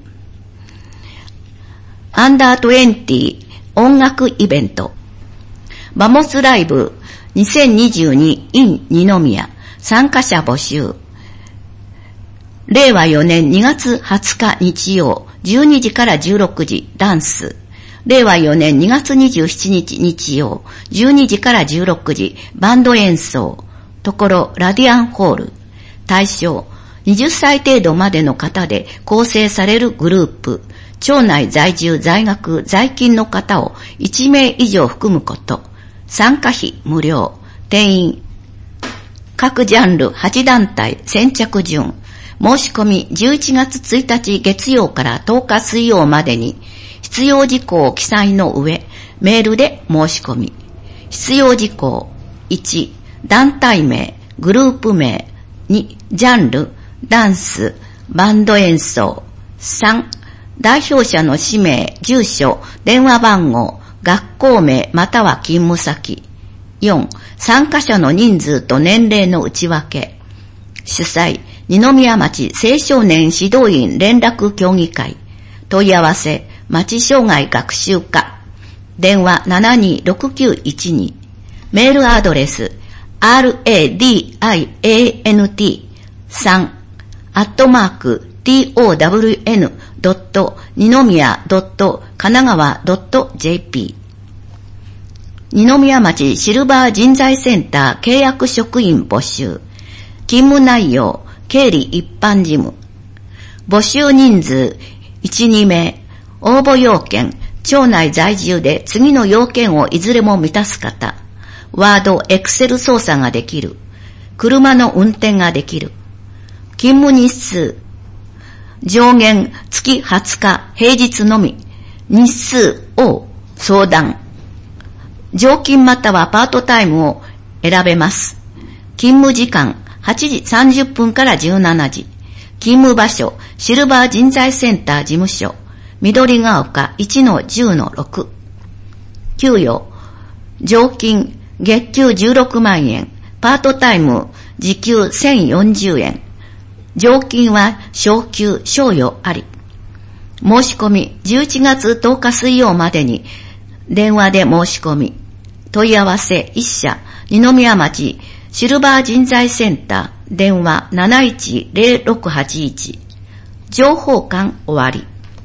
アンダートゥエンティ音楽イベント。バモスライブにせんにじゅうに in 二宮。参加者募集。れいわよねんにがつはつか日曜、じゅうにじからじゅうろくじ、ダンス。れいわよねんにがつにじゅうしちにち日曜、じゅうにじからじゅうろくじ、バンド演奏。ところ、ラディアンホール。対象、はたち程度までの方で構成されるグループ。町内在住、在学、在勤の方をいちめい以上含むこと。参加費無料。定員。各ジャンルはちだんたい先着順。申し込みじゅういちがつついたち月曜からとおか水曜までに必要事項を記載の上、メールで申し込み。必要事項。いち、団体名、グループ名。に、ジャンル、ダンス、バンド演奏。さん、代表者の氏名、住所、電話番号、学校名または勤務先。よん、参加者の人数と年齢の内訳。主催、二宮町青少年指導員連絡協議会。問い合わせ、町障害学習課。電話 ななにろくきゅういちに。メールアドレス、ラディアントさん アットマーク トウン ドット 二宮 ドット 神奈川 ドット ジェーピー。二宮町シルバー人材センター契約職員募集。勤務内容、経理一般事務。募集人数、いち、にめい。応募要件、町内在住で次の要件をいずれも満たす方。ワード、エクセル操作ができる。車の運転ができる。勤務日数。上限、月はつか、平日のみ。日数を相談。常勤またはパートタイムを選べます。勤務時間、はちじさんじゅっぷんからじゅうしちじ。勤務場所、シルバー人材センター事務所、緑が丘 いちのじゅうのろく。給与、常勤、月給じゅうろくまんえん、パートタイム、時給せんよんじゅうえん。常勤は昇給、賞与あり。申し込み、じゅういちがつとおか水曜までに、電話で申し込み。問い合わせ一社、二宮町、シルバー人材センター、電話 なないちゼロろくはちいち。情報館終わり。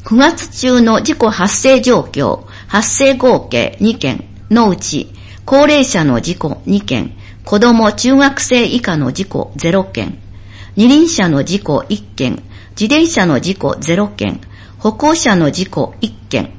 くがつ中の事故発生状況、発生合計にけんのうち、高齢者の事故にけん、子供中学生以下の事故ゼロけん、二輪車の事故いっけん、自転車の事故ゼロけん、歩行者の事故いっけん。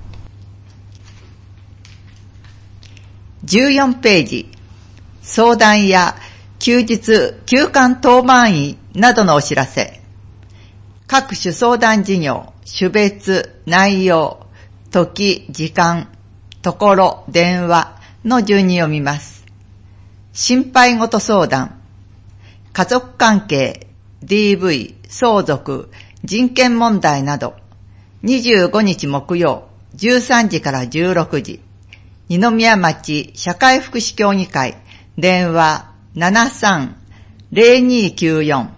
じゅうよんページ、相談や休日休館当番員などのお知らせ。各種相談事業、種別、内容、時、時間、ところ、電話の順に読みます。心配事相談、家族関係、ディーブイ、相続、人権問題など、にじゅうごにち木曜、じゅうさんじからじゅうろくじ、二宮町社会福祉協議会、電話 ななさんゼロにきゅうよん。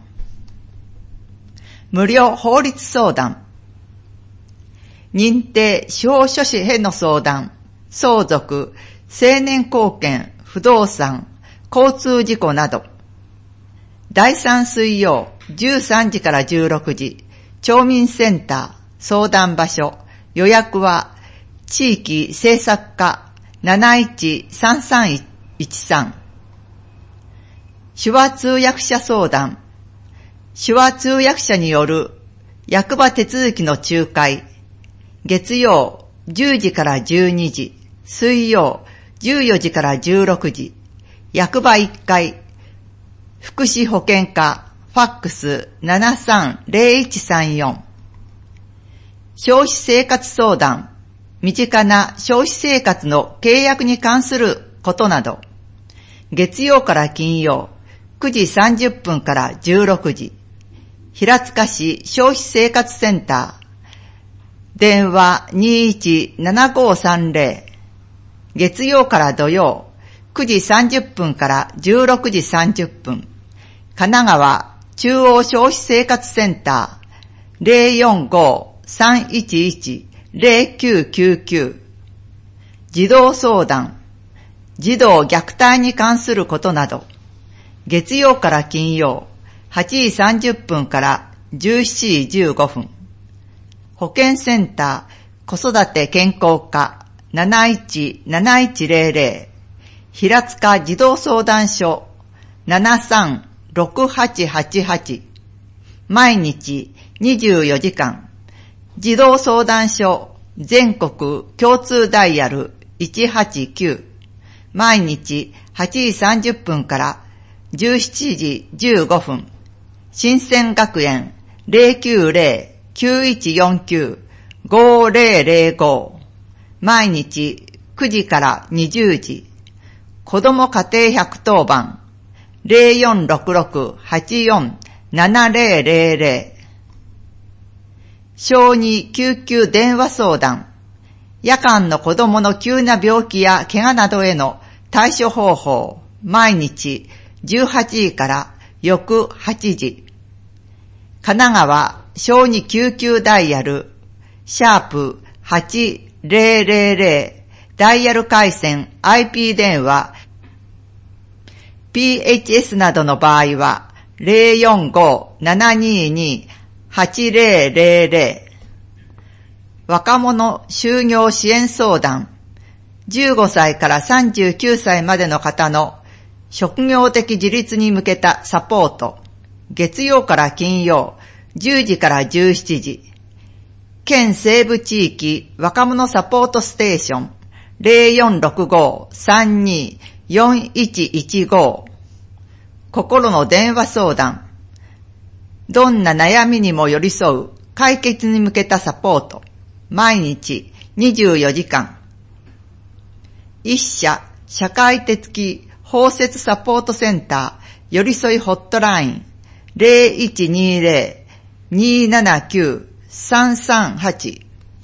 無料法律相談、認定司法書士への相談、相続、成年後見、不動産、交通事故など、だいさん水曜じゅうさんじからじゅうろくじ、町民センター、相談場所、予約は、地域政策課なないちさんさんいちさん。手話通訳者相談、手話通訳者による役場手続きの仲介、月曜じゅうじからじゅうにじ、水曜じゅうよじからじゅうろくじ、役場いっかい、福祉保健課、ファックス ななさんゼロいちさんよん。消費生活相談、身近な消費生活の契約に関することなど、月曜から金曜、くじさんじゅっぷんからじゅうろくじ、平塚市消費生活センター、電話 にいちななごさんゼロ、月曜から土曜、くじさんじゅっぷんからじゅうろくじさんじゅっぷん、神奈川中央消費生活センター、ゼロよんごさんいちいちゼロきゅうきゅうきゅう、児童相談、児童虐待に関することなど、月曜から金曜、はちじさんじゅっぷんからじゅうしちじじゅうごふん、保健センター、子育て健康課 なないちなないちゼロゼロ、平塚児童相談所 ななさんろくはちはちはち、毎日にじゅうよじかん、児童相談所全国共通ダイヤルいちはちきゅう、毎日はちじさんじゅっぷんからじゅうしちじじゅうごふん、新鮮学園 ゼロきゅうゼロ きゅういちよんきゅう ごゼロゼロご、毎日くじからにじゅうじ、子ども家庭百当番 ゼロよんろくろくはちよんななゼロゼロゼロ、小児救急電話相談、夜間の子供の急な病気や怪我などへの対処方法、毎日じゅうはちじから翌はちじ。神奈川小児救急ダイヤル、シャープはちゼロゼロゼロ、ダイヤル回線 アイピー 電話、ピーエイチエス などの場合は、ゼロよんごななににはちゼロゼロゼロ。若者就業支援相談、じゅうごさいからさんじゅうきゅうさいまでの方の職業的自立に向けたサポート、月曜から金曜、じゅうじからじゅうしちじ。県西部地域若者サポートステーション、ゼロよんろくごさんによんいちいちご。心の電話相談、どんな悩みにも寄り添う解決に向けたサポート、毎日にじゅうよじかん。一社社会的包摂サポートセンター寄り添いホットライン ゼロいちにゼロ にーななきゅう さんさんはち。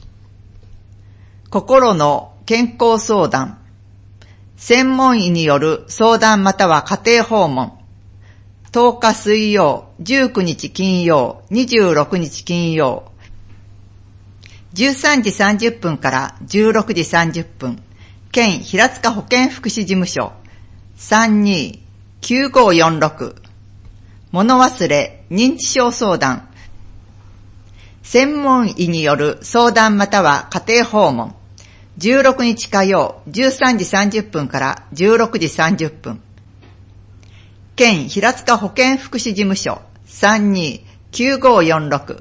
心の健康相談、専門医による相談または家庭訪問、とおか水曜、じゅうくにち金曜、にじゅうろくにち金曜、じゅうさんじさんじゅっぷんからじゅうろくじさんじゅっぷん、県平塚保健福祉事務所 さんにーきゅうごよんろく。物忘れ認知症相談、 専門医による相談または家庭訪問。じゅうろくにち火曜じゅうさんじさんじゅっぷんからじゅうろくじさんじゅっぷん。県平塚保健福祉事務所 さんにーきゅうごよんろく。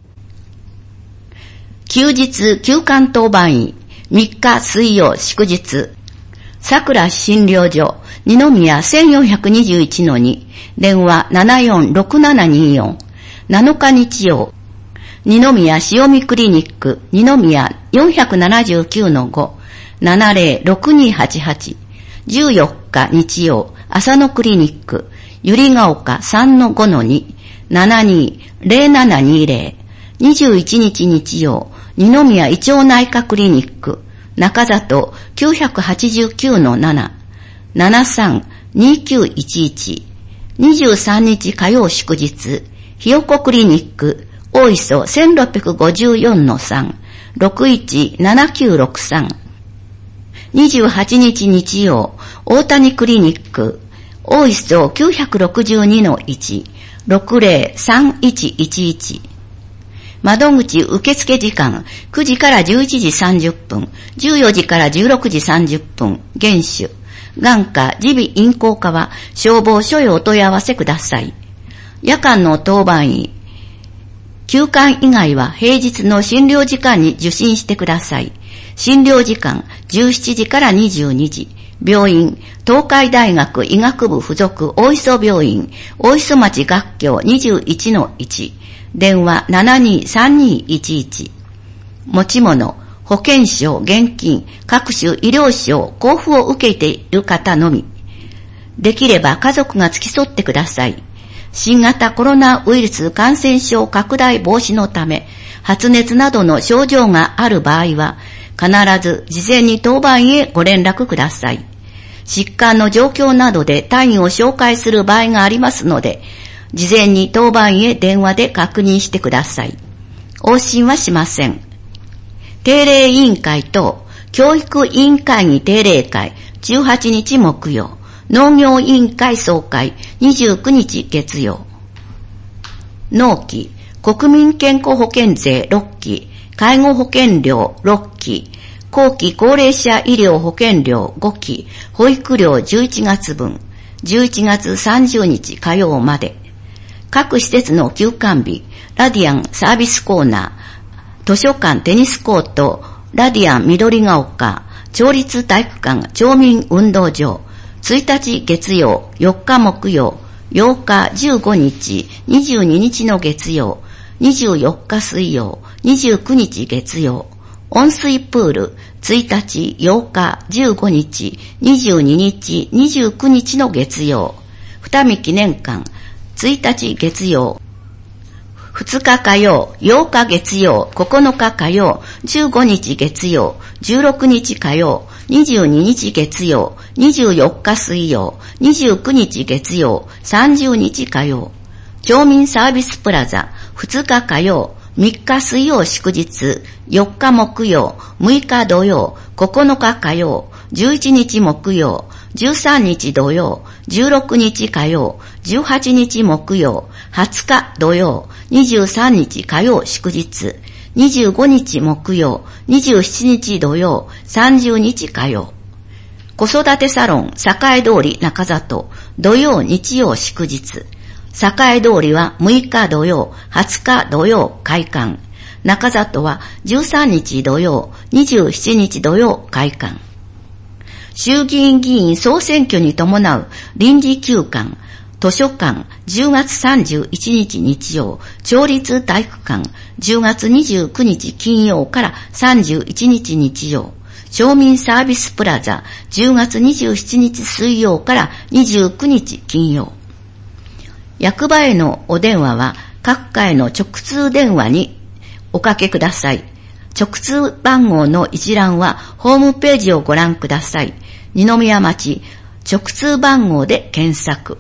休日休館当番医みっか水曜祝日桜診療所二宮 せんよんひゃくにじゅういちのに 電話 ななよんろくななによん。なのか日曜二宮塩見クリニック二宮 よんななきゅうのご ななぜろろくにはちはち。じゅうよっか日曜浅野クリニック百合ヶ丘 さんのごのに ななにぜろななにぜろ。にじゅういちにち日曜二宮胃腸内科クリニック中里 きゅうはちきゅうのなな ななさんにきゅういちいち。にじゅうさんにち火曜祝日ひよこクリニック大磯 せんろっぴゃくごじゅうよんのさん ろくいちななきゅうろくさん。にじゅうはちにち日曜大谷クリニック大磯 きゅうろくにのいち ろくぜろさんいちいちいち。窓口受付時間くじからじゅういちじさんじゅっぷん、じゅうよじからじゅうろくじさんじゅっぷん、厳守。眼科、耳鼻咽喉科は消防署へお問い合わせください。夜間の当番医、休館以外は平日の診療時間に受診してください。診療時間じゅうしちじからにじゅうにじ。病院、東海大学医学部附属大磯病院、大磯町学協 にじゅういちのいち。電話 ななにさんにいちいち。持ち物、保険証、現金、各種医療証、交付を受けている方のみ。できれば家族が付き添ってください。新型コロナウイルス感染症拡大防止のため、発熱などの症状がある場合は、必ず事前に当番医へご連絡ください。疾患の状況などで単位を紹介する場合がありますので、事前に当番医へ電話で確認してください。往診はしません。定例委員会と教育委員会議定例会じゅうはちにち木曜、農業委員会総会にじゅうくにち月曜。納期、国民健康保険税ろっき、介護保険料ろっき、後期高齢者医療保険料ごき、保育料じゅういちがつぶん、じゅういちがつさんじゅうにち火曜まで。各施設の休館日、ラディアンサービスコーナー、図書館テニスコート、ラディアン緑が丘、町立体育館町民運動場、ついたち月曜、よっか木曜、ようかじゅうごにち、にじゅうににちの月曜、にじゅうよっか水曜、にじゅうくにち月曜、温水プール、ついたち、ようか、じゅうごにち、にじゅうににち、にじゅうくにちの月曜、二見記念館、ついたち月曜、ふつか火曜、ようか月曜、ここのか火曜、じゅうごにち月曜、じゅうろくにち火曜、にじゅうににち月曜、にじゅうよっか水曜、にじゅうくにち月曜、さんじゅうにち火曜。町民サービスプラザ、ふつか火曜、みっか水曜祝日、よっか木曜、むいか土曜、ここのか火曜、じゅういちにち木曜、じゅうさんにち土曜、じゅうろくにち火曜、じゅうはちにち木曜、はつか土曜、にじゅうさんにち火曜祝日、にじゅうごにち木曜、にじゅうしちにち土曜、さんじゅうにち火曜。子育てサロン、栄通り中里、土曜日曜祝日。栄通りはむいか土曜、はつか土曜開館。中里はじゅうさんにち土曜、にじゅうしちにち土曜開館。衆議院議員総選挙に伴う臨時休館、図書館じゅうがつさんじゅういちにち日曜、町立体育館じゅうがつにじゅうくにち金曜からさんじゅういちにち日曜、町民サービスプラザじゅうがつにじゅうしちにち水曜からにじゅうくにち金曜。役場へのお電話は各課への直通電話におかけください。直通番号の一覧はホームページをご覧ください。二宮町直通番号で検索。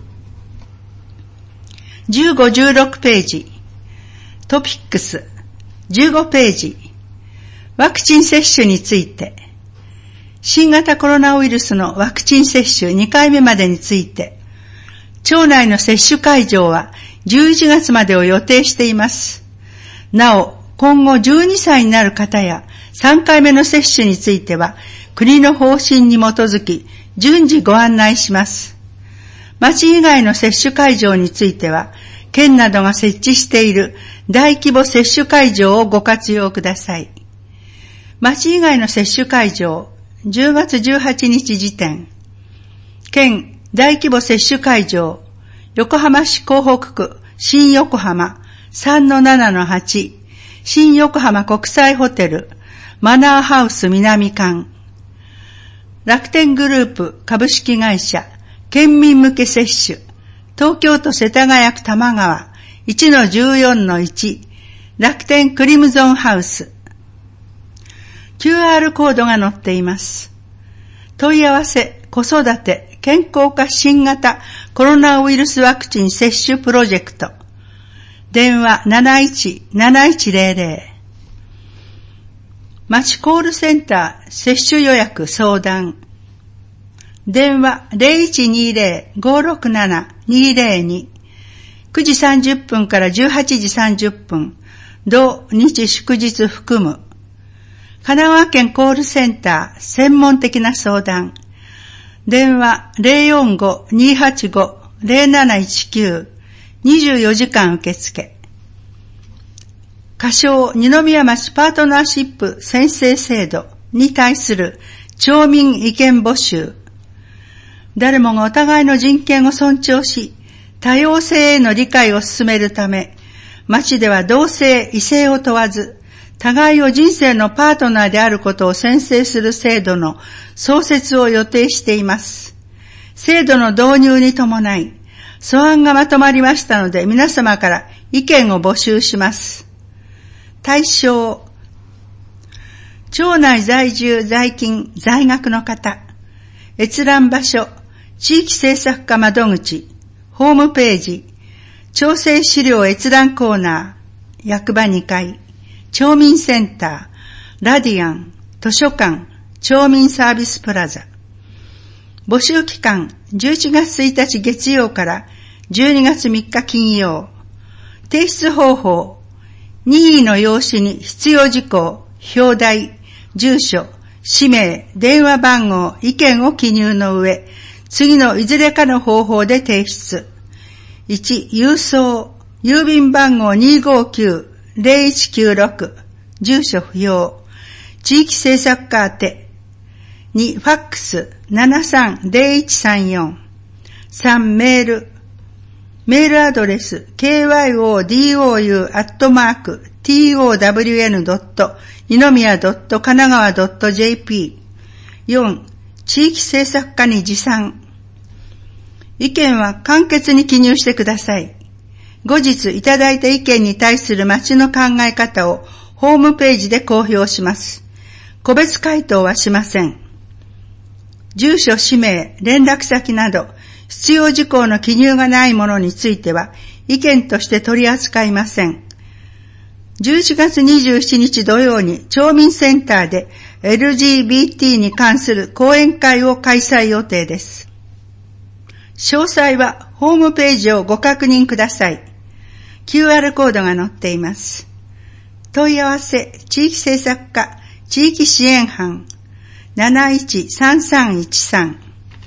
じゅうご、じゅうろくページ。トピックス。じゅうごページ。ワクチン接種について。新型コロナウイルスのワクチン接種にかいめまでについて、町内の接種会場はじゅういちがつまでを予定しています。なお、 今後じゅうにさいになる方やさんかいめの接種については、国の方針に基づき順次ご案内します。町以外の接種会場については、県などが設置している大規模接種会場をご活用ください。町以外の接種会場、じゅうがつじゅうはちにち時点。県大規模接種会場、横浜市港北区新横浜 さんのななのはち、新横浜国際ホテル、マナーハウス南館。楽天グループ株式会社、県民向け接種、東京都世田谷区玉川 いちのじゅうよんのいち、楽天クリムゾンハウス。キューアール コードが載っています。問い合わせ、子育て、健康化新型コロナウイルスワクチン接種プロジェクト。電話 なないちなないちゼロゼロ。町コールセンター接種予約相談。電話 ゼロいちにゼロ ごろくなな にゼロに。くじさんじゅっぷんからじゅうはちじさんじゅっぷん。土日祝日含む。神奈川県コールセンター専門的な相談。電話 ゼロよんご にはちご ゼロなないちきゅう。にじゅうよじかん受付。仮称二宮町パートナーシップ宣誓制度に対する町民意見募集。誰もがお互いの人権を尊重し、多様性への理解を進めるため、町では同性、異性を問わず、互いを人生のパートナーであることを宣誓する制度の創設を予定しています。制度の導入に伴い、素案がまとまりましたので、皆様から意見を募集します。対象、町内在住、在勤、在学の方、閲覧場所、地域政策課窓口、ホームページ、町政資料閲覧コーナー、役場にかい、町民センター、ラディアン、図書館、町民サービスプラザ。募集期間、じゅういちがつついたち月曜からじゅうにがつみっか金曜。提出方法、任意の用紙に必要事項、表題、住所、氏名、電話番号、意見を記入の上、次のいずれかの方法で提出。いち、郵送、郵便番号 にーごーきゅう ゼロいちきゅうろく、住所不要、地域政策課宛て。に、ファックス ななさんゼロいちさんよん。さん、メール。メールアドレス ケーワイオーディーオーユー アットマーク ティーオーダブリューエヌ ドット 二宮 ドット 神奈川 ドット ジェーピー。よん、地域政策課に持参。意見は簡潔に記入してください。後日いただいた意見に対する町の考え方をホームページで公表します。個別回答はしません。住所、氏名、連絡先など必要事項の記入がないものについては意見として取り扱いません。じゅういちがつにじゅうしちにち土曜に町民センターで エルジービーティー に関する講演会を開催予定です。詳細はホームページをご確認ください。キューアール コードが載っています。問い合わせ、地域政策課、地域支援班、なないちさんさんいちさん。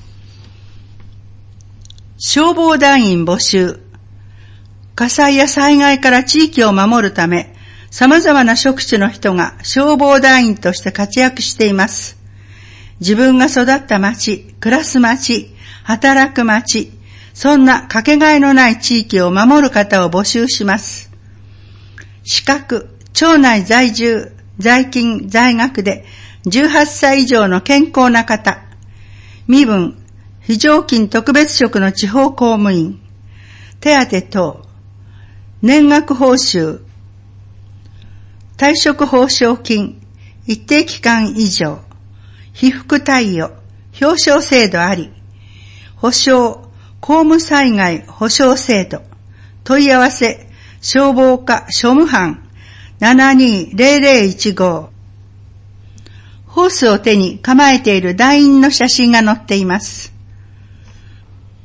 消防団員募集。火災や災害から地域を守るため、様々な職種の人が消防団員として活躍しています。自分が育った町、暮らす町、働く町、そんなかけがえのない地域を守る方を募集します。資格、町内在住、在勤、在学でじゅうはっさい以上の健康な方、身分、非常勤特別職の地方公務員、手当等、年額報酬、退職報奨金、一定期間以上、被服貸与、表彰制度あり、保障、公務災害保障制度、問い合わせ、消防課庶務班、ななにーゼロゼロいちご。ホースを手に構えている団員の写真が載っています。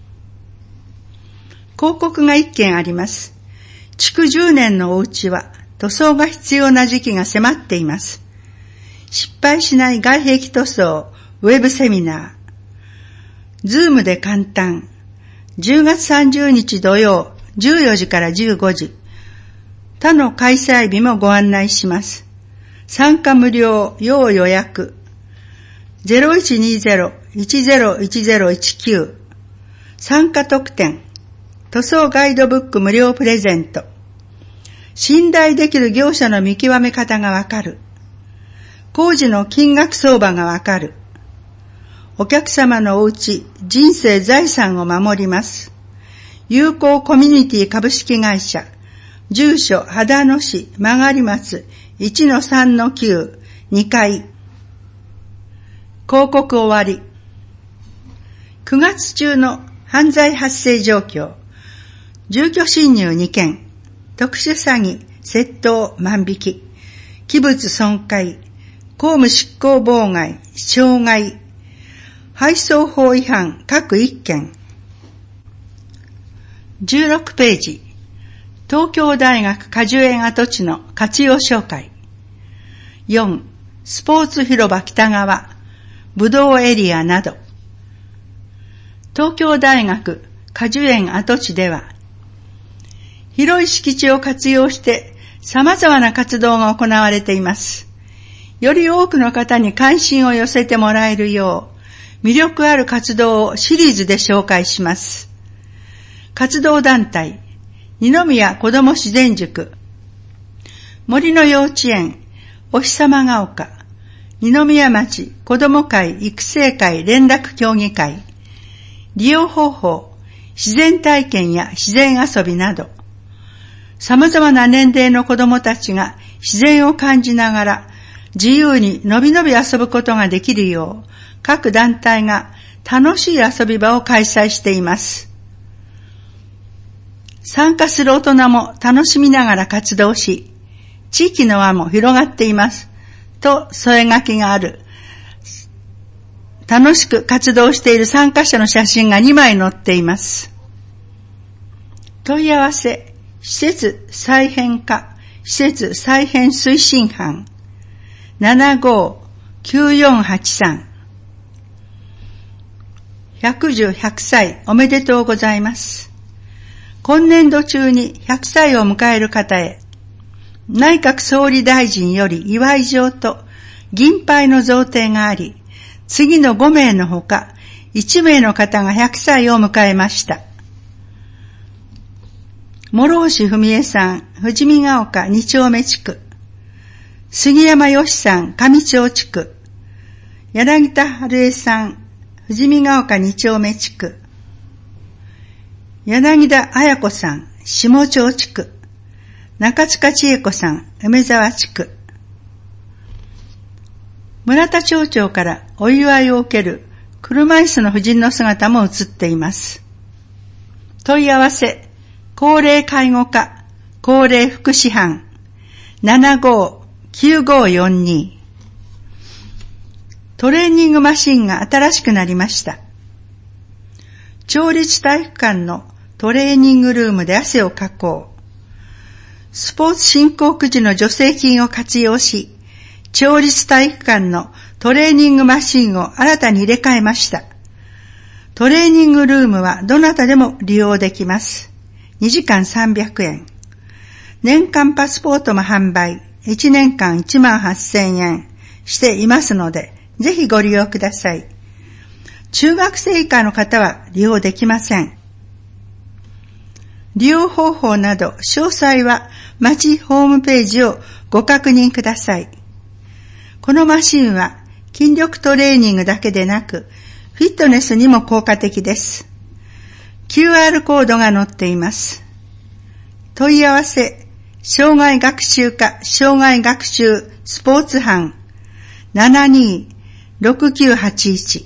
広告が一件あります。築じゅうねんのお家は塗装が必要な時期が迫っています。失敗しない外壁塗装ウェブセミナー。ズームで簡単。じゅうがつさんじゅうにち土曜じゅうよじからじゅうごじ。他の開催日もご案内します。参加無料、要予約。ゼロいちにゼロ いちゼロいちゼロいちきゅう。参加特典。塗装ガイドブック無料プレゼント。信頼できる業者の見極め方がわかる。工事の金額相場がわかる。お客様のお家、人生財産を守ります。友好コミュニティ株式会社。住所、秦野市、曲松、いちのさんのきゅう、にかい。広告終わり。くがつ中の犯罪発生状況。住居侵入にけん。特殊詐欺、窃盗、万引き。器物損壊。公務執行妨害、傷害。配送法違反各いっけん。じゅうろくページ。東京大学果樹園跡地の活用紹介。よん. スポーツ広場北側、ぶどうエリアなど。東京大学果樹園跡地では、広い敷地を活用して様々な活動が行われています。より多くの方に関心を寄せてもらえるよう、魅力ある活動をシリーズで紹介します。活動団体、二宮子ども自然塾、森の幼稚園、お日様が丘、二宮町子ども会育成会連絡協議会、利用方法、自然体験や自然遊びなど、様々な年齢の子どもたちが自然を感じながら自由にのびのび遊ぶことができるよう、各団体が楽しい遊び場を開催しています。参加する大人も楽しみながら活動し、地域の輪も広がっています。と添え書きがある。楽しく活動している参加者の写真がにまい載っています。問い合わせ、施設再編課、施設再編推進班、ななごーきゅうよんはちさん。百寿百歳おめでとうございます。今年度中にひゃくさいを迎える方へ、内閣総理大臣より祝い状と銀杯の贈呈があり、次のごめいのほか、いちめいの方がひゃくさいを迎えました。諸星文江さん、富士見ヶ丘に丁目地区。杉山よしさん、上町地区。柳田春江さん、富士見ヶ丘に丁目地区。柳田彩子さん、下町地区。中塚千恵子さん、梅沢地区。村田町長からお祝いを受ける車椅子の婦人の姿も映っています。問い合わせ、高齢介護課、高齢福祉班、ななごーきゅうごーよんに。トレーニングマシンが新しくなりました。町立体育館のトレーニングルームで汗をかこう。スポーツ振興区時の助成金を活用し、町立体育館のトレーニングマシンを新たに入れ替えました。トレーニングルームはどなたでも利用できます。にじかんさんびゃくえん。年間パスポートも販売、いちねんかんいちまんはっせんえんしていますので、ぜひご利用ください。中学生以下の方は利用できません。利用方法など詳細は町ホームページをご確認ください。このマシンは筋力トレーニングだけでなく、フィットネスにも効果的です。キューアール コードが載っています。問い合わせ、障害学習課障害学習スポーツ班 ななにーろくきゅうはちいち。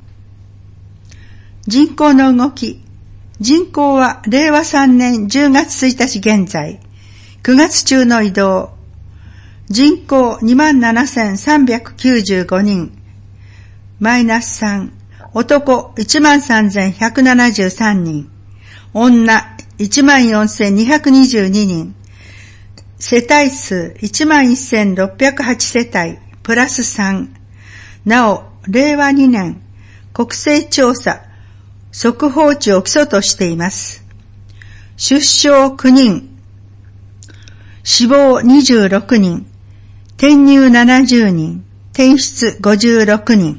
人口の動き。人口はれいわさんねんじゅうがつついたち現在、くがつ中の移動。人口 にまんななせんさんびゃくきゅうじゅうごにん。マイナスさん。男 いちまんさんぜんひゃくななじゅうさんにん。女 いちまんよんせんにひゃくにじゅうににん。 世帯数 いちまんせんろっぴゃくはち 世帯、プラスさん。なお、れいわにねん、国勢調査、速報値を基礎としています。出生きゅうにん、死亡にじゅうろくにん、転入ななじゅうにん、転出ごじゅうろくにん。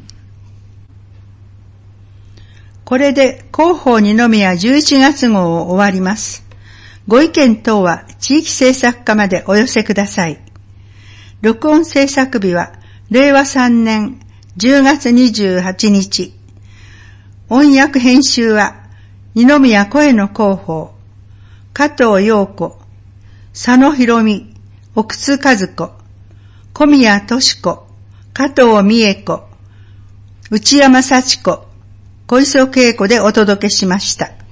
これで広報二宮じゅういちがつ号を終わります。ご意見等は地域政策課までお寄せください。録音制作日はれいわさんねんじゅうがつにじゅうはちにち。音訳編集は二宮声の広報、加藤陽子、佐野博美、奥津和子、小宮敏子、加藤美恵子、内山幸子、小磯恵子でお届けしました。